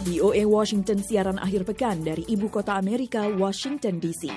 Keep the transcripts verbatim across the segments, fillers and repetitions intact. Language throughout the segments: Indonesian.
V O A Washington siaran akhir pekan dari Ibu Kota Amerika, Washington D C.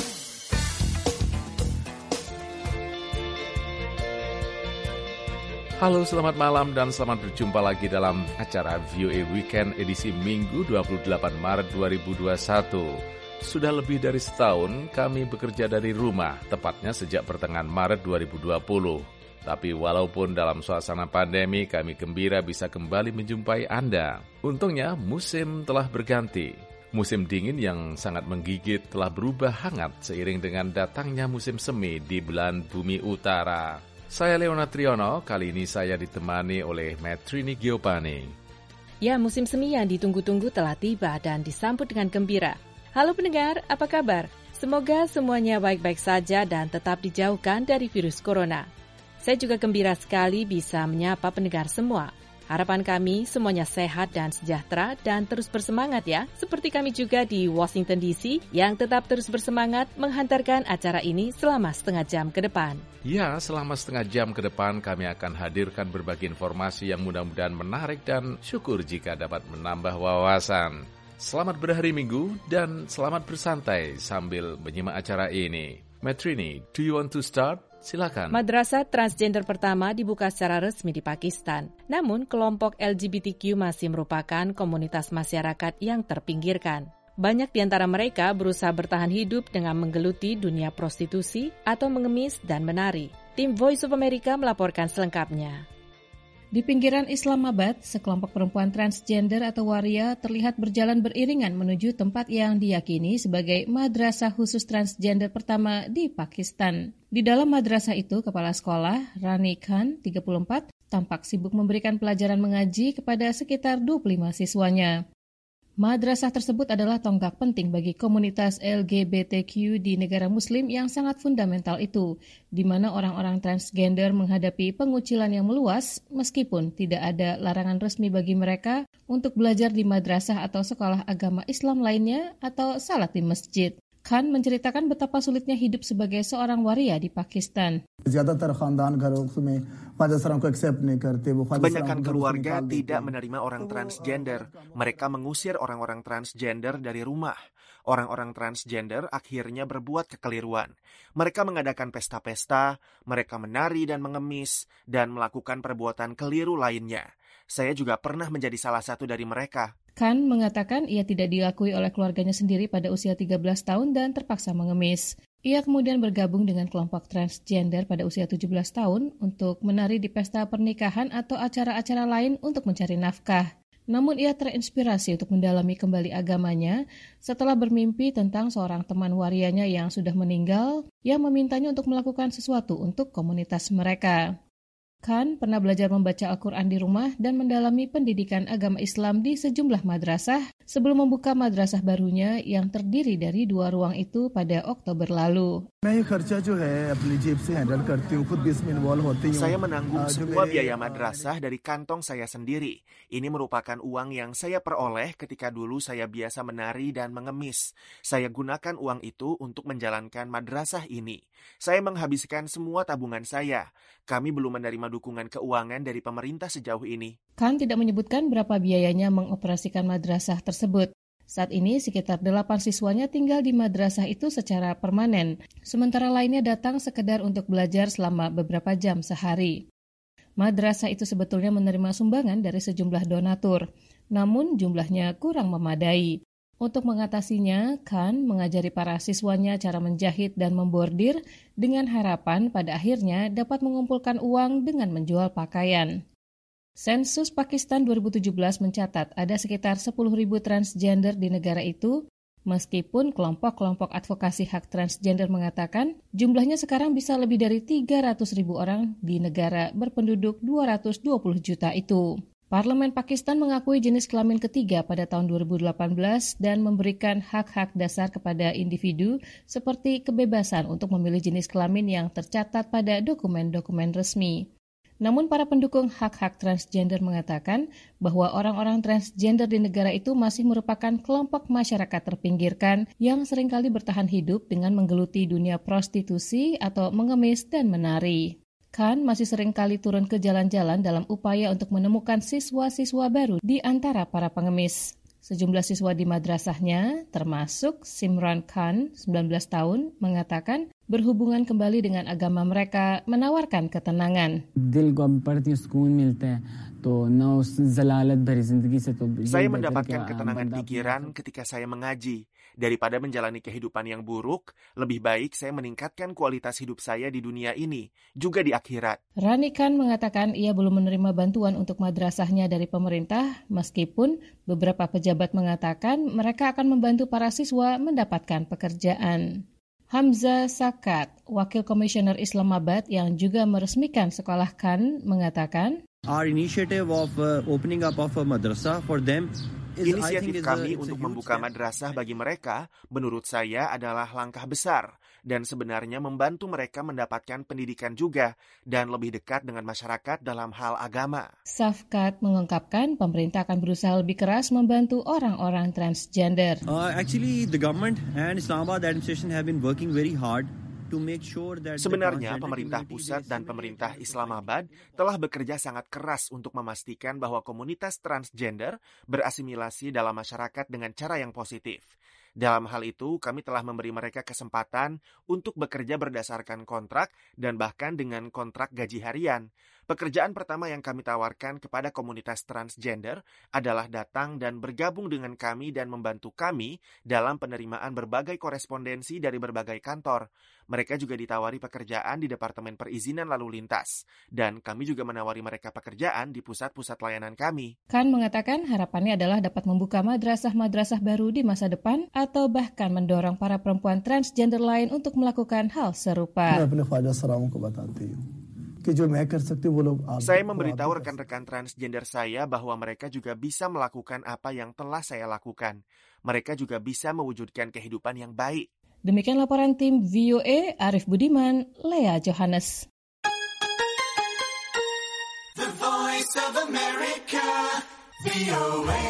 Halo, selamat malam dan selamat berjumpa lagi dalam acara V O A Weekend edisi Minggu dua puluh delapan Maret dua ribu dua puluh satu. Sudah lebih dari setahun kami bekerja dari rumah, tepatnya sejak pertengahan Maret dua ribu dua puluh. Tapi walaupun dalam suasana pandemi, kami gembira bisa kembali menjumpai Anda. Untungnya musim telah berganti. Musim dingin yang sangat menggigit telah berubah hangat seiring dengan datangnya musim semi di belahan bumi utara. Saya Leona Triono, kali ini saya ditemani oleh Metrini Giopani. Ya, musim semi yang ditunggu-tunggu telah tiba dan disambut dengan gembira. Halo pendengar, apa kabar? Semoga semuanya baik-baik saja dan tetap dijauhkan dari virus corona. Saya juga gembira sekali bisa menyapa pendengar semua. Harapan kami semuanya sehat dan sejahtera dan terus bersemangat ya. Seperti kami juga di Washington D C yang tetap terus bersemangat menghantarkan acara ini selama setengah jam ke depan. Ya, selama setengah jam ke depan kami akan hadirkan berbagai informasi yang mudah-mudahan menarik dan syukur jika dapat menambah wawasan. Selamat berhari Minggu dan selamat bersantai sambil menyimak acara ini. Metrini, do you want to start? Silakan. Madrasah transgender pertama dibuka secara resmi di Pakistan. Namun, kelompok L G B T Q masih merupakan komunitas masyarakat yang terpinggirkan. Banyak di antara mereka berusaha bertahan hidup dengan menggeluti dunia prostitusi atau mengemis dan menari. Tim Voice of America melaporkan selengkapnya. Di pinggiran Islamabad, sekelompok perempuan transgender atau waria terlihat berjalan beriringan menuju tempat yang diyakini sebagai madrasah khusus transgender pertama di Pakistan. Di dalam madrasah itu, kepala sekolah, Rani Khan, tiga puluh empat, tampak sibuk memberikan pelajaran mengaji kepada sekitar dua puluh lima siswanya. Madrasah tersebut adalah tonggak penting bagi komunitas L G B T Q di negara Muslim yang sangat fundamental itu, di mana orang-orang transgender menghadapi pengucilan yang meluas meskipun tidak ada larangan resmi bagi mereka untuk belajar di madrasah atau sekolah agama Islam lainnya atau salat di masjid. Khan menceritakan betapa sulitnya hidup sebagai seorang waria di Pakistan. Kebanyakan keluarga tidak menerima orang transgender. Mereka mengusir orang-orang transgender dari rumah. Orang-orang transgender akhirnya berbuat kekeliruan. Mereka mengadakan pesta-pesta, mereka menari dan mengemis, dan melakukan perbuatan keliru lainnya. Saya juga pernah menjadi salah satu dari mereka. Khan mengatakan ia tidak diakui oleh keluarganya sendiri pada usia tiga belas tahun dan terpaksa mengemis. Ia kemudian bergabung dengan kelompok transgender pada usia tujuh belas tahun untuk menari di pesta pernikahan atau acara-acara lain untuk mencari nafkah. Namun ia terinspirasi untuk mendalami kembali agamanya setelah bermimpi tentang seorang teman warianya yang sudah meninggal yang memintanya untuk melakukan sesuatu untuk komunitas mereka. Khan pernah belajar membaca Al-Quran di rumah dan mendalami pendidikan agama Islam di sejumlah madrasah sebelum membuka madrasah barunya yang terdiri dari dua ruang itu pada Oktober lalu. Saya menanggung semua biaya madrasah dari kantong saya sendiri. Ini merupakan uang yang saya peroleh ketika dulu saya biasa menari dan mengemis. Saya gunakan uang itu untuk menjalankan madrasah ini. Saya menghabiskan semua tabungan saya. Kami belum menerima dukungan keuangan dari pemerintah sejauh ini. Khan tidak menyebutkan berapa biayanya mengoperasikan madrasah tersebut. Saat ini sekitar delapan siswanya tinggal di madrasah itu secara permanen, sementara lainnya datang sekedar untuk belajar selama beberapa jam sehari. Madrasah itu sebetulnya menerima sumbangan dari sejumlah donatur, namun jumlahnya kurang memadai. Untuk mengatasinya, Khan mengajari para siswanya cara menjahit dan membordir dengan harapan pada akhirnya dapat mengumpulkan uang dengan menjual pakaian. Sensus Pakistan dua ribu tujuh belas mencatat ada sekitar sepuluh ribu transgender di negara itu, meskipun kelompok-kelompok advokasi hak transgender mengatakan jumlahnya sekarang bisa lebih dari tiga ratus ribu orang di negara berpenduduk dua ratus dua puluh juta itu. Parlemen Pakistan mengakui jenis kelamin ketiga pada tahun dua ribu delapan belas dan memberikan hak-hak dasar kepada individu seperti kebebasan untuk memilih jenis kelamin yang tercatat pada dokumen-dokumen resmi. Namun para pendukung hak-hak transgender mengatakan bahwa orang-orang transgender di negara itu masih merupakan kelompok masyarakat terpinggirkan yang seringkali bertahan hidup dengan menggeluti dunia prostitusi atau mengemis dan menari. Khan masih seringkali turun ke jalan-jalan dalam upaya untuk menemukan siswa-siswa baru di antara para pengemis. Sejumlah siswa di madrasahnya, termasuk Simran Khan, sembilan belas tahun, mengatakan berhubungan kembali dengan agama mereka menawarkan ketenangan. Saya mendapatkan ketenangan pikiran ketika saya mengaji. Daripada menjalani kehidupan yang buruk, lebih baik saya meningkatkan kualitas hidup saya di dunia ini, juga di akhirat. Rani Khan mengatakan ia belum menerima bantuan untuk madrasahnya dari pemerintah, meskipun beberapa pejabat mengatakan mereka akan membantu para siswa mendapatkan pekerjaan. Hamza Sakat, Wakil Komisioner Islamabad yang juga meresmikan sekolah Khan, mengatakan, Our initiative of uh, opening up of a madrasa for them is, Inisiatif kami a, untuk membuka madrasah bagi mereka, menurut saya adalah langkah besar dan sebenarnya membantu mereka mendapatkan pendidikan juga dan lebih dekat dengan masyarakat dalam hal agama. Safkat mengungkapkan pemerintah akan berusaha lebih keras membantu orang-orang transgender. Uh, actually, the government and Islamabad administration have been working very hard. Sebenarnya pemerintah pusat dan pemerintah Islamabad telah bekerja sangat keras untuk memastikan bahwa komunitas transgender berasimilasi dalam masyarakat dengan cara yang positif. Dalam hal itu, kami telah memberi mereka kesempatan untuk bekerja berdasarkan kontrak dan bahkan dengan kontrak gaji harian. Pekerjaan pertama yang kami tawarkan kepada komunitas transgender adalah datang dan bergabung dengan kami dan membantu kami dalam penerimaan berbagai korespondensi dari berbagai kantor. Mereka juga ditawari pekerjaan di Departemen Perizinan Lalu Lintas, dan kami juga menawari mereka pekerjaan di pusat-pusat layanan kami. Khan mengatakan harapannya adalah dapat membuka madrasah-madrasah baru di masa depan atau bahkan mendorong para perempuan transgender lain untuk melakukan hal serupa. Saya memberitahu rekan-rekan transgender saya bahwa mereka juga bisa melakukan apa yang telah saya lakukan. Mereka juga bisa mewujudkan kehidupan yang baik. Demikian laporan tim V O A, Arif Budiman, Lea Johannes. The Voice of America, V O A.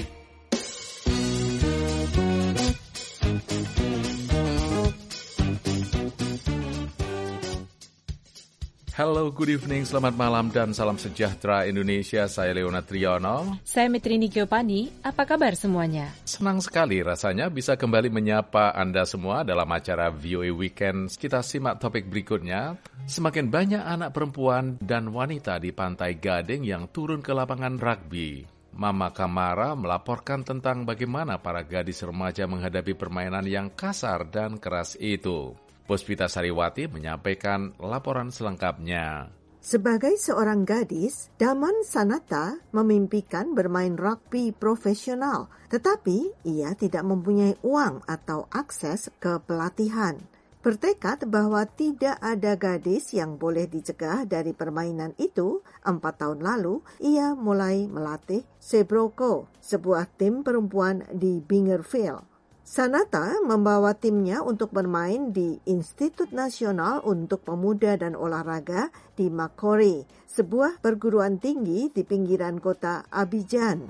Hello, good evening, selamat malam dan salam sejahtera Indonesia. Saya Leona Triyono. Saya Metrini Giovanni. Apa kabar semuanya? Senang sekali rasanya bisa kembali menyapa Anda semua dalam acara V O A Weekend. Kita simak topik berikutnya. Semakin banyak anak perempuan dan wanita di Pantai Gading yang turun ke lapangan rugby. Mama Kamara melaporkan tentang bagaimana para gadis remaja menghadapi permainan yang kasar dan keras itu. Puspita Sariwati menyampaikan laporan selengkapnya. Sebagai seorang gadis, Daman Sanata memimpikan bermain rugby profesional, tetapi ia tidak mempunyai uang atau akses ke pelatihan. Bertekad bahwa tidak ada gadis yang boleh dicegah dari permainan itu, empat tahun lalu ia mulai melatih Sebroko, sebuah tim perempuan di Bingerville. Sanata membawa timnya untuk bermain di Institut Nasional untuk Pemuda dan Olahraga di Makori, sebuah perguruan tinggi di pinggiran kota Abidjan.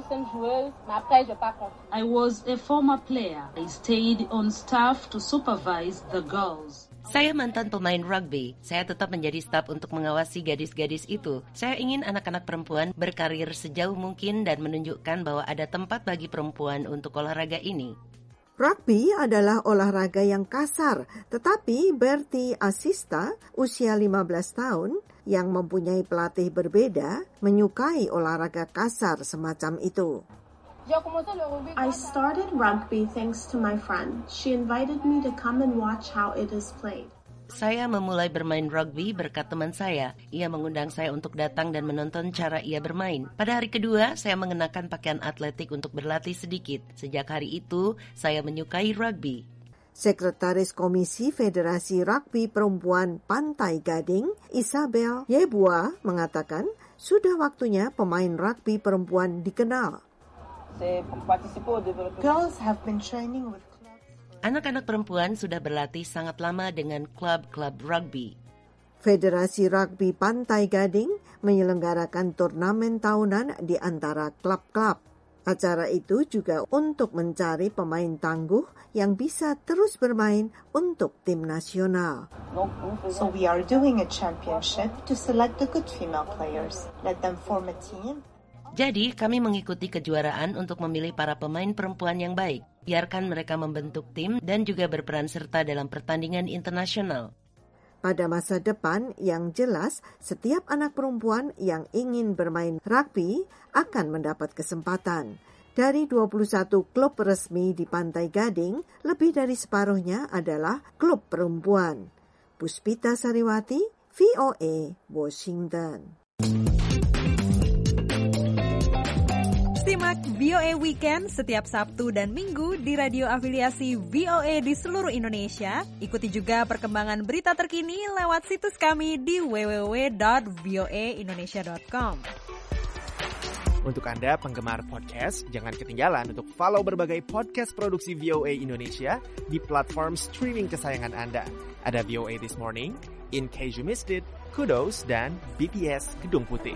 I was a former player. I stayed on staff to supervise the girls. Saya mantan pemain rugby. Saya tetap menjadi staf untuk mengawasi gadis-gadis itu. Saya ingin anak-anak perempuan berkarir sejauh mungkin dan menunjukkan bahwa ada tempat bagi perempuan untuk olahraga ini. Rugby adalah olahraga yang kasar, tetapi Bertie Asista, usia lima belas tahun, yang mempunyai pelatih berbeda, menyukai olahraga kasar semacam itu. I started rugby thanks to my friend. She invited me to come and watch how it is played. Saya memulai bermain rugby berkat teman saya. Ia mengundang saya untuk datang dan menonton cara ia bermain. Pada hari kedua, saya mengenakan pakaian atletik untuk berlatih sedikit. Sejak hari itu, saya menyukai rugby. Sekretaris Komisi Federasi Rugby Perempuan Pantai Gading, Isabel Yebua, mengatakan sudah waktunya pemain rugby perempuan dikenal. Girls have been training with Anak-anak perempuan sudah berlatih sangat lama dengan klub-klub rugby. Federasi Rugby Pantai Gading menyelenggarakan turnamen tahunan di antara klub-klub. Acara itu juga untuk mencari pemain tangguh yang bisa terus bermain untuk tim nasional. So we are doing a championship to select the good female players. Let them form a team. Jadi, kami mengikuti kejuaraan untuk memilih para pemain perempuan yang baik. Biarkan mereka membentuk tim dan juga berperan serta dalam pertandingan internasional. Pada masa depan yang jelas, setiap anak perempuan yang ingin bermain rugby akan mendapat kesempatan. Dari dua puluh satu klub resmi di Pantai Gading, lebih dari separuhnya adalah klub perempuan. Puspita Sariwati, V O A, Washington. Simak V O A Weekend setiap Sabtu dan Minggu di radio afiliasi V O A di seluruh Indonesia. Ikuti juga perkembangan berita terkini lewat situs kami di w w w dot voa indonesia dot com. Untuk Anda penggemar podcast, jangan ketinggalan untuk follow berbagai podcast produksi V O A Indonesia di platform streaming kesayangan Anda. Ada V O A This Morning, In Case You Missed It, Kudos, dan B T S Gedung Putih.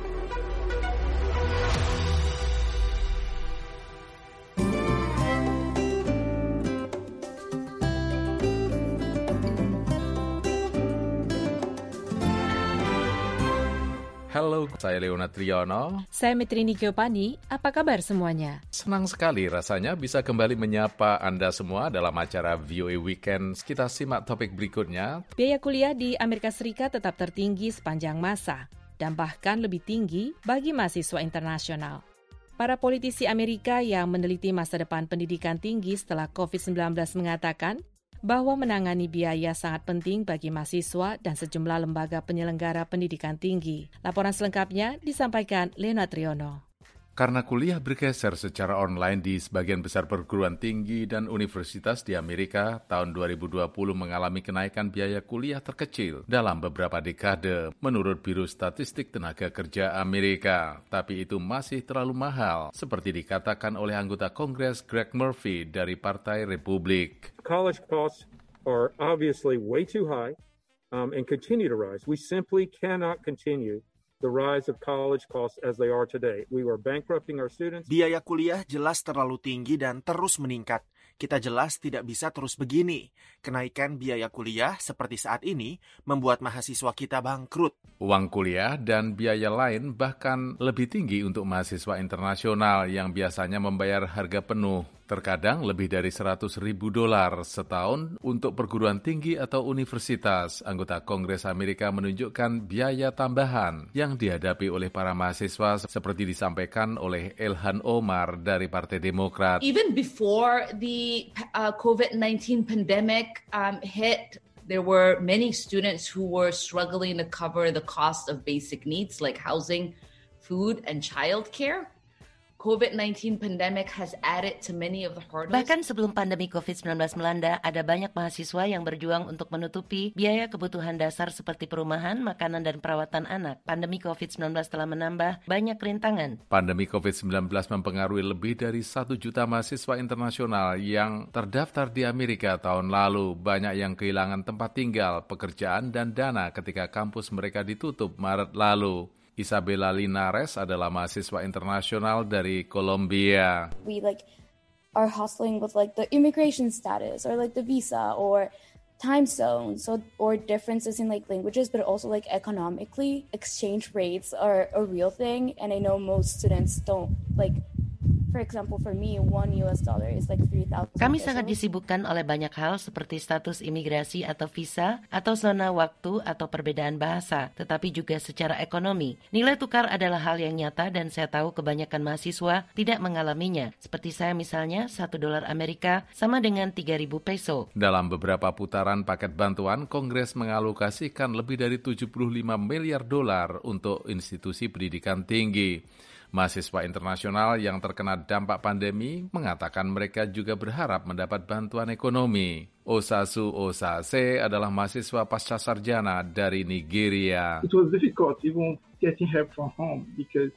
Halo, saya Leonard Triono. Saya Metrini Giopani. Apa kabar semuanya? Senang sekali rasanya bisa kembali menyapa Anda semua dalam acara V O A Weekend. Kita simak topik berikutnya. Biaya kuliah di Amerika Serikat tetap tertinggi sepanjang masa dan bahkan lebih tinggi bagi mahasiswa internasional. Para politisi Amerika yang meneliti masa depan pendidikan tinggi setelah covid sembilan belas mengatakan bahwa menangani biaya sangat penting bagi mahasiswa dan sejumlah lembaga penyelenggara pendidikan tinggi. Laporan selengkapnya disampaikan Leonard Triono. Karena kuliah bergeser secara online di sebagian besar perguruan tinggi dan universitas di Amerika, tahun dua ribu dua puluh mengalami kenaikan biaya kuliah terkecil dalam beberapa dekade, menurut Biro Statistik Tenaga Kerja Amerika. Tapi itu masih terlalu mahal, seperti dikatakan oleh anggota Kongres Greg Murphy dari Partai Republik. College costs are obviously way too high um, and continue to rise. We simply cannot continue the rise of college costs as they are today. We were bankrupting our students. Biaya kuliah jelas terlalu tinggi dan terus meningkat. Kita jelas tidak bisa terus begini. Kenaikan biaya kuliah seperti saat ini membuat mahasiswa kita bangkrut. Uang kuliah dan biaya lain bahkan lebih tinggi untuk mahasiswa internasional yang biasanya membayar harga penuh. Terkadang lebih dari seratus ribu dolar setahun untuk perguruan tinggi atau universitas. Anggota Kongres Amerika menunjukkan biaya tambahan yang dihadapi oleh para mahasiswa seperti disampaikan oleh Ilhan Omar dari Partai Demokrat. Even before the uh, covid nineteen pandemic um, hit, there were many students who were struggling to cover the cost of basic needs like housing, food, and childcare. covid nineteen pandemic has added to many of the hurdles. Bahkan sebelum pandemi covid sembilan belas melanda, ada banyak mahasiswa yang berjuang untuk menutupi biaya kebutuhan dasar seperti perumahan, makanan, dan perawatan anak. Pandemi covid sembilan belas telah menambah banyak rintangan. Pandemi covid sembilan belas mempengaruhi lebih dari satu juta mahasiswa internasional yang terdaftar di Amerika tahun lalu. Banyak yang kehilangan tempat tinggal, pekerjaan, dan dana ketika kampus mereka ditutup Maret lalu. Isabella Linares adalah mahasiswa internasional dari Kolombia. We like are hustling with like the immigration status or like the visa or time zones, so or differences in like languages, but also like economically, exchange rates are a real thing, and I know most students don't like. For example, for me, one U S dollar is like three thousand. Kami sangat disibukkan oleh banyak hal seperti status imigrasi atau visa, atau zona waktu atau perbedaan bahasa, tetapi juga secara ekonomi. Nilai tukar adalah hal yang nyata dan saya tahu kebanyakan mahasiswa tidak mengalaminya. Seperti saya misalnya, satu dolar Amerika sama dengan tiga ribu peso. Dalam beberapa putaran paket bantuan, Kongres mengalokasikan lebih dari tujuh puluh lima miliar dolar untuk institusi pendidikan tinggi. Mahasiswa internasional yang terkena dampak pandemi mengatakan mereka juga berharap mendapat bantuan ekonomi. Osasu Osase adalah mahasiswa pasca sarjana dari Nigeria. It was difficult even getting help from home because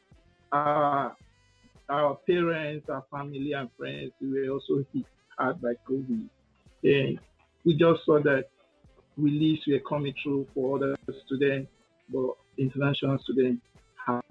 our, our parents, our family and friends were also hit hard by COVID. And we just saw that reliefs were coming through for other students, but international students have.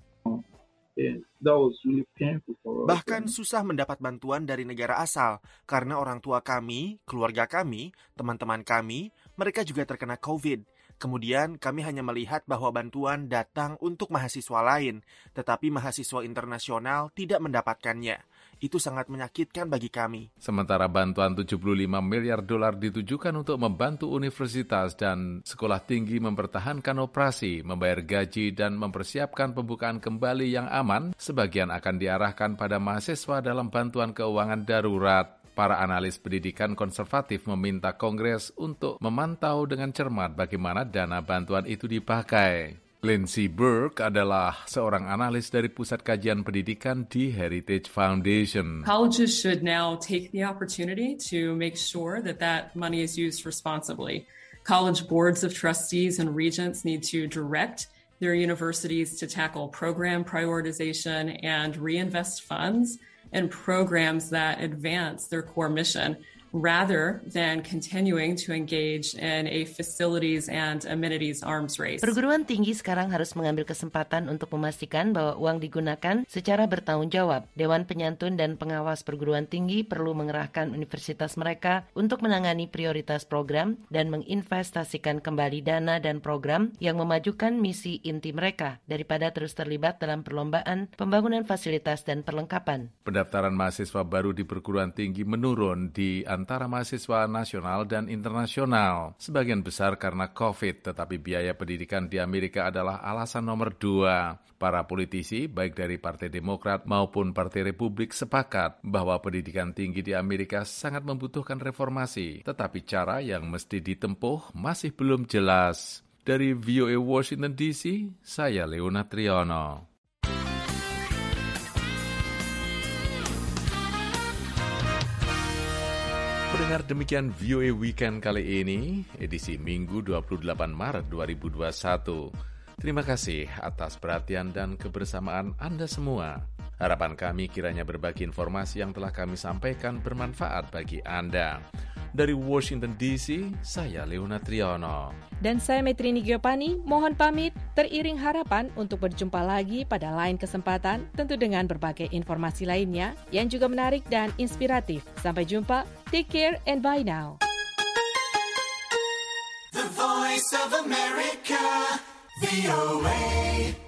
Bahkan susah mendapat bantuan dari negara asal karena orang tua kami, keluarga kami, teman-teman kami, mereka juga terkena COVID. Kemudian kami hanya melihat bahwa bantuan datang untuk mahasiswa lain, tetapi mahasiswa internasional tidak mendapatkannya. Itu sangat menyakitkan bagi kami. Sementara bantuan tujuh puluh lima miliar dolar ditujukan untuk membantu universitas dan sekolah tinggi mempertahankan operasi, membayar gaji, dan mempersiapkan pembukaan kembali yang aman, sebagian akan diarahkan pada mahasiswa dalam bantuan keuangan darurat. Para analis pendidikan konservatif meminta Kongres untuk memantau dengan cermat bagaimana dana bantuan itu dipakai. Lindsey Burke adalah seorang analis dari Pusat Kajian Pendidikan di Heritage Foundation. Colleges should now take the opportunity to make sure that that money is used responsibly. College boards of trustees and regents need to direct their universities to tackle program prioritization and reinvest funds in programs that advance their core mission, rather than continuing to engage in a facilities and amenities arms race. Perguruan tinggi sekarang harus mengambil kesempatan untuk memastikan bahwa uang digunakan secara bertanggung jawab. Dewan Penyantun dan Pengawas Perguruan Tinggi perlu mengerahkan universitas mereka untuk menangani prioritas program dan menginvestasikan kembali dana dan program yang memajukan misi inti mereka daripada terus terlibat dalam perlombaan, pembangunan fasilitas dan perlengkapan. Pendaftaran mahasiswa baru di perguruan tinggi menurun di antara mahasiswa nasional dan internasional. Sebagian besar karena COVID, tetapi biaya pendidikan di Amerika adalah alasan nomor dua. Para politisi, baik dari Partai Demokrat maupun Partai Republik, sepakat bahwa pendidikan tinggi di Amerika sangat membutuhkan reformasi, tetapi cara yang mesti ditempuh masih belum jelas. Dari V O A Washington D C, saya Leona Triyono. Pendengar, demikian V O A Weekend kali ini, edisi Minggu dua puluh delapan Maret dua ribu dua puluh satu. Terima kasih atas perhatian dan kebersamaan Anda semua. Harapan kami kiranya berbagi informasi yang telah kami sampaikan bermanfaat bagi Anda. Dari Washington D C, saya Leona Triyono. Dan saya Metrini Giopani, mohon pamit, teriring harapan untuk berjumpa lagi pada lain kesempatan, tentu dengan berbagai informasi lainnya yang juga menarik dan inspiratif. Sampai jumpa, take care and bye now. The Voice of America, V O A.